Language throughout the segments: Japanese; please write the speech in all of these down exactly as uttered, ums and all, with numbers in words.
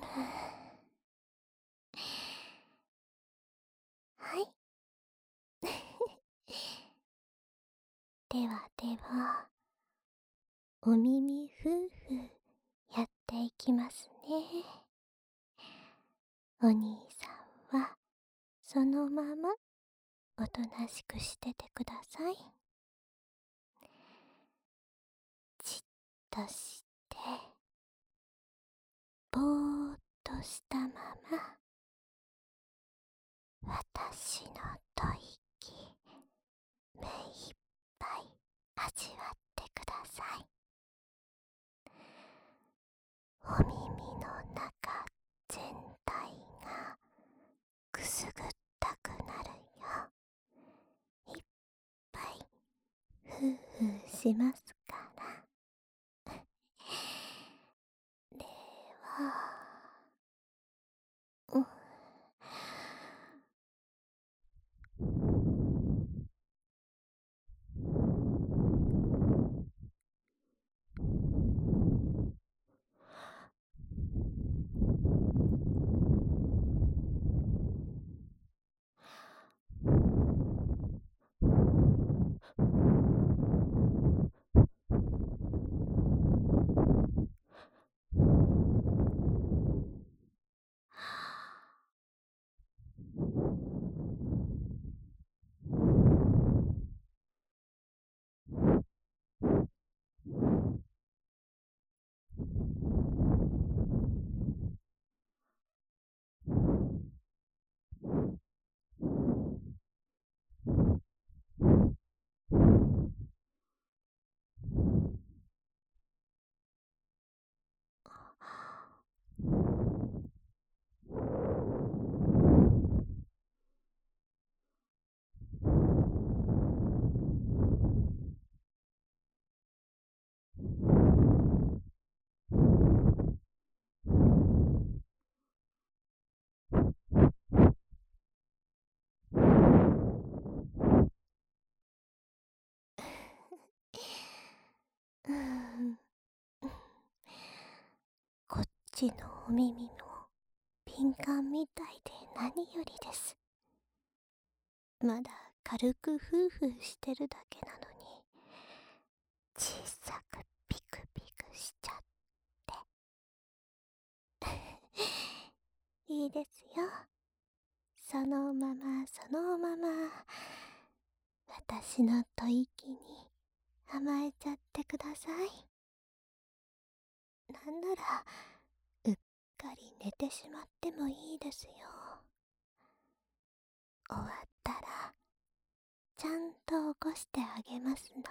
はい。ではでは、お耳ふーふーやっていきますね。お兄さんはそのままおとなしくしててください。じっとして、ぼーっとしたまま、私の吐息、目いっぱい味わってください。お耳の中全体がくすぐったくなるよ。いっぱいふうふうしますから。では、うん。うーん。こっちのお耳も敏感みたいで何よりです。まだ軽くフーフーしてるだけなのに、小さくピクピクしちゃって。いいですよ。そのままそのまま、私の吐息に甘えちゃってください。なんなら、うっかり寝てしまってもいいですよ。終わったら、ちゃんと起こしてあげますので。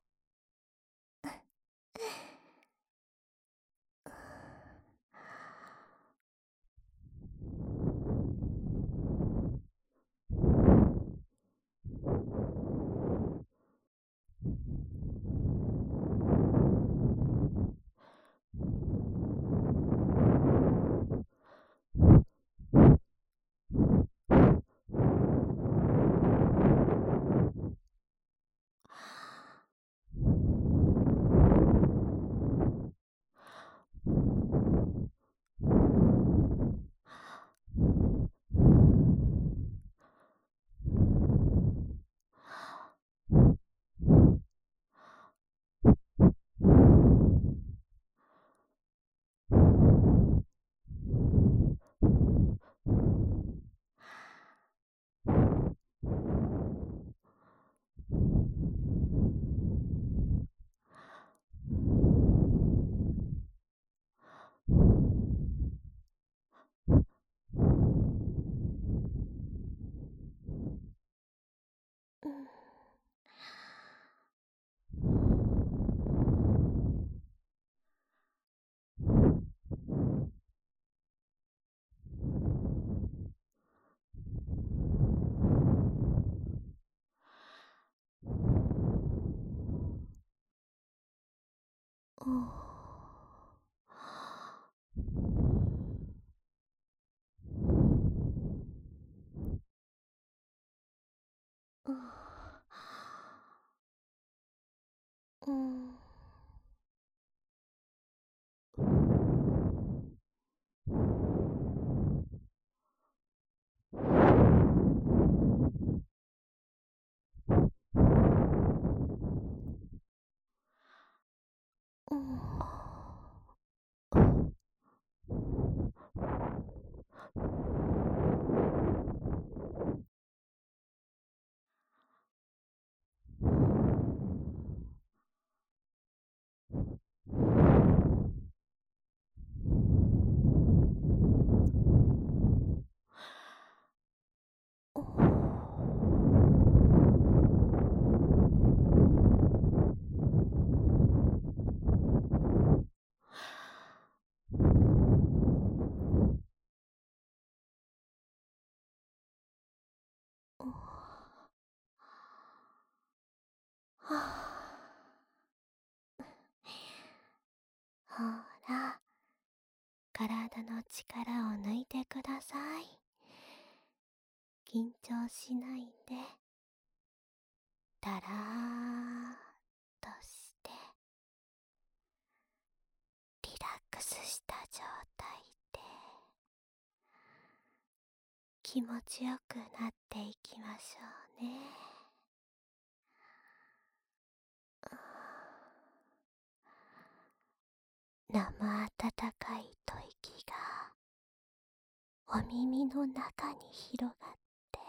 うん。おー。うん。うん。 はあ、ほら、体の力を抜いてください。緊張しないで、だらーっとしてリラックスした状態で気持ちよくなっていきましょうね。生温かい吐息がお耳の中に広がって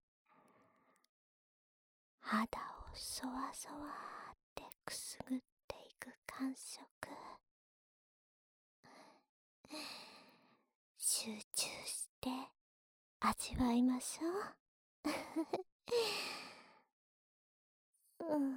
肌をそわそわってくすぐっていく感触、集中して味わいましょう。うん。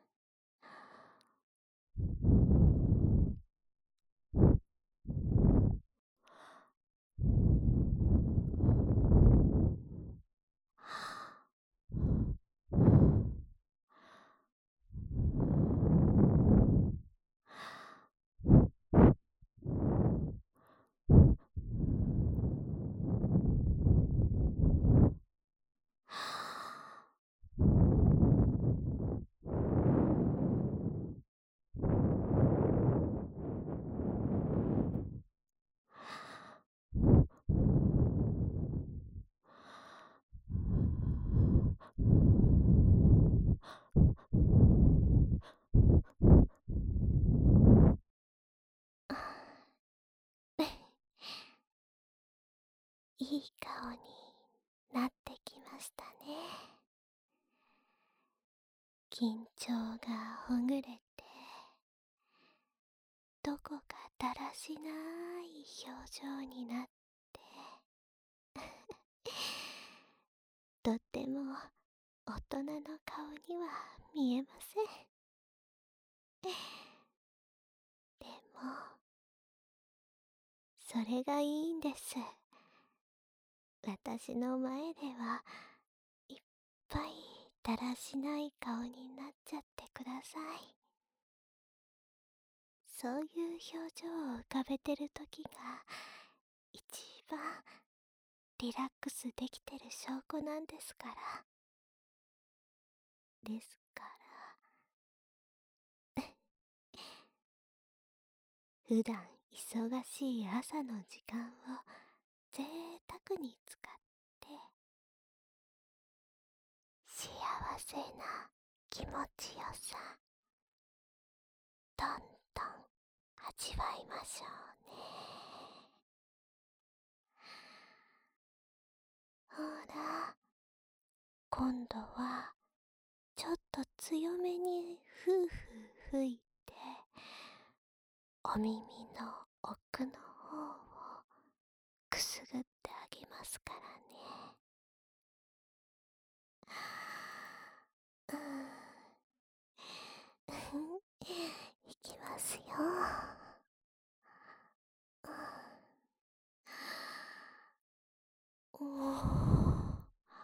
いい顔になってきましたね。緊張がほぐれて、どこかだらしない表情になって、とっても大人の顔には見えません。でも、それがいいんです。私の前ではいっぱいだらしない顔になっちゃってください。そういう表情を浮かべてる時が一番リラックスできてる証拠なんですから。ですから普段忙しい朝の時間を贅沢に使って幸せな気持ちよさどんどん味わいましょうね。ほら、今度はちょっと強めにふうふう吹いてお耳の奥の方をくすぐってあげますからね。うん、いきますよ。おー、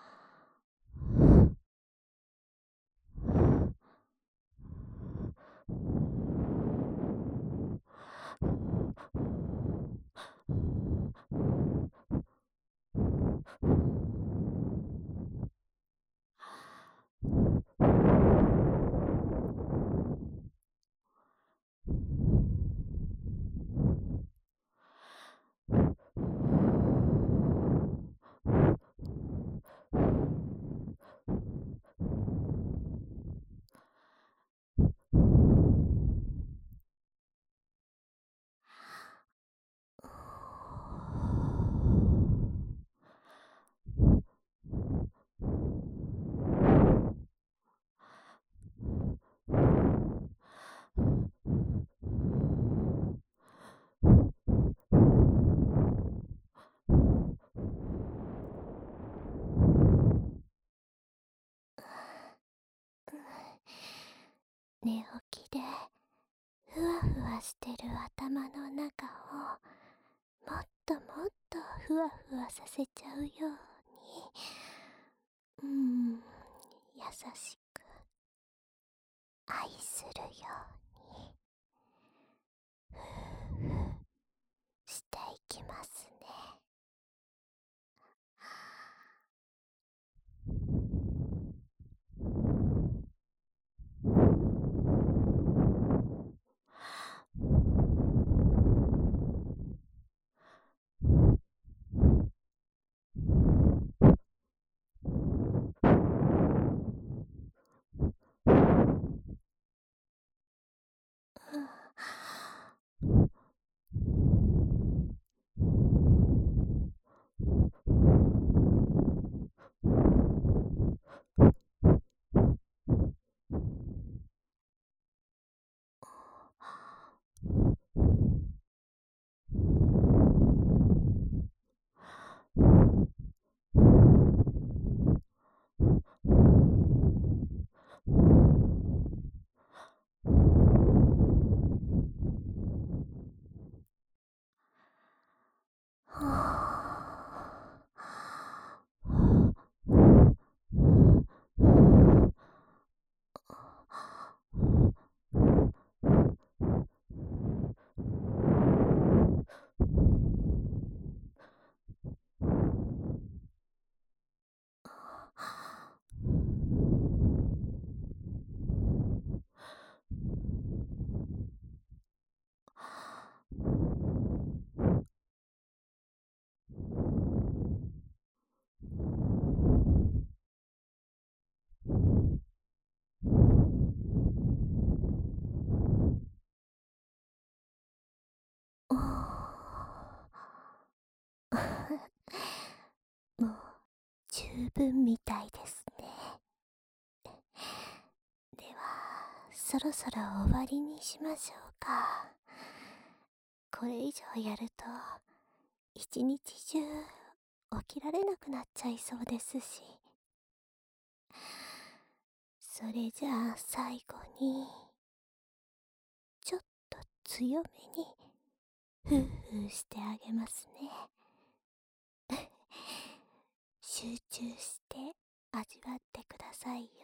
寝起きでふわふわしてる頭の中をもっともっとふわふわさせちゃうようにうん、優しく愛するようにふうふうしていきますね。もう十分みたいですね。ではそろそろ終わりにしましょうか。これ以上やると一日中起きられなくなっちゃいそうですし。それじゃあ最後にちょっと強めにふうふうしてあげますね。集中して味わってくださいよ。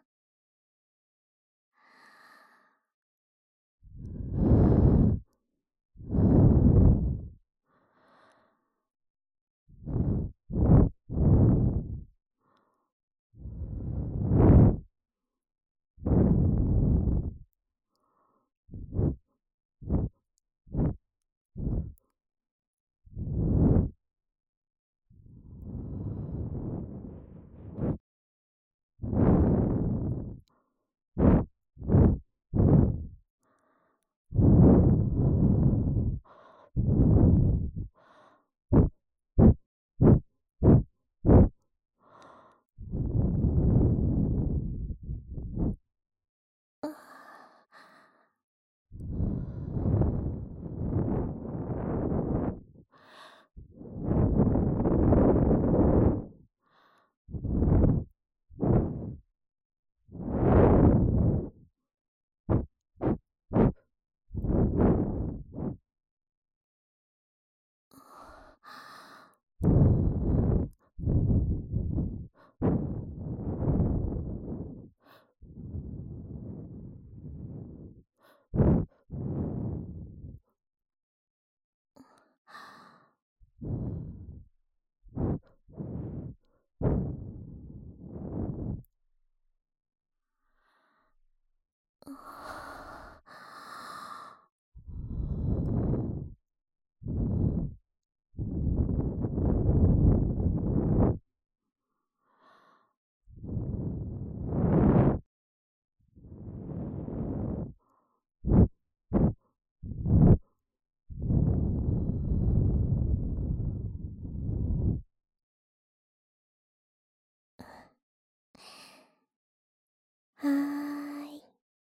はーい。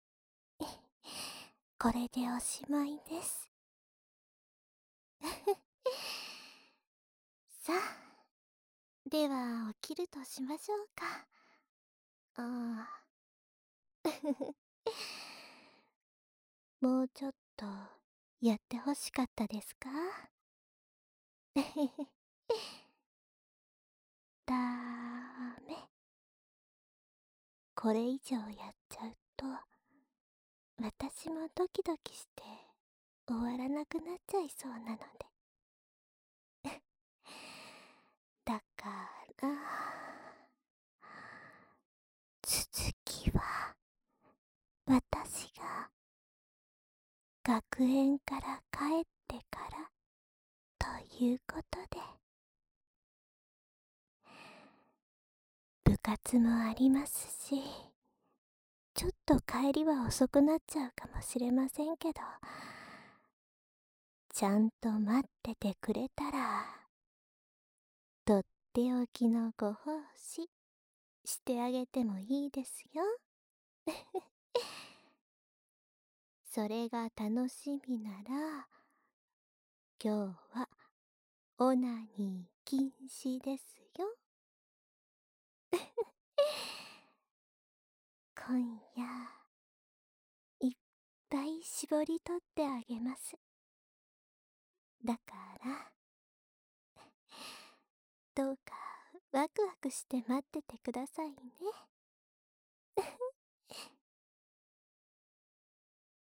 これでおしまいです。さあ、では起きるとしましょうか。ああ。もうちょっとやってほしかったですか？ダメ。 これ以上やっちゃうと、私もドキドキして終わらなくなっちゃいそうなので。だから、続きは私が学園から帰ってからということで。部活もありますし、ちょっと帰りは遅くなっちゃうかもしれませんけど、ちゃんと待っててくれたら、とっておきのご奉仕してあげてもいいですよ。それが楽しみなら、今日はオナニー禁止ですよ。今夜いっぱい絞り取ってあげます。だからどうかワクワクして待っててくださいね。